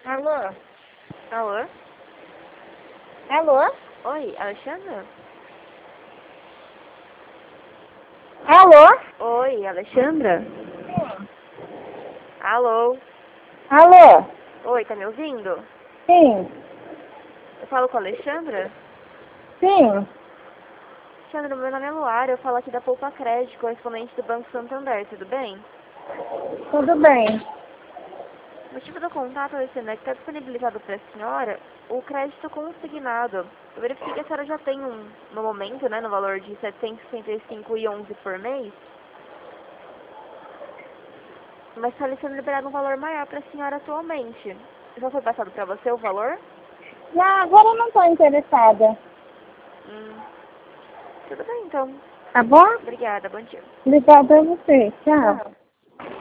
Alô? Alô? Alô? Oi, Alexandra? Alô? Oi, Alexandra? Alô? Alô? Oi, tá me ouvindo? Sim, Eu falo com a Alexandra? sim. Alexandra, meu nome é Luara, eu falo aqui da Poupa Crédito, correspondente do Banco Santander, tudo bem? Tudo bem. O motivo do contato, Alexandra, é que está disponibilizado para a senhora o crédito consignado. Eu verifiquei que a senhora já tem no momento, né, no valor de R$ 765,11 por mês, mas está sendo liberado um valor maior para a senhora atualmente. Já foi passado para você o valor? Não, agora eu não estou interessada. Hum, tudo bem, então. Tá bom? Obrigada, bom dia. Obrigada a você. Tchau.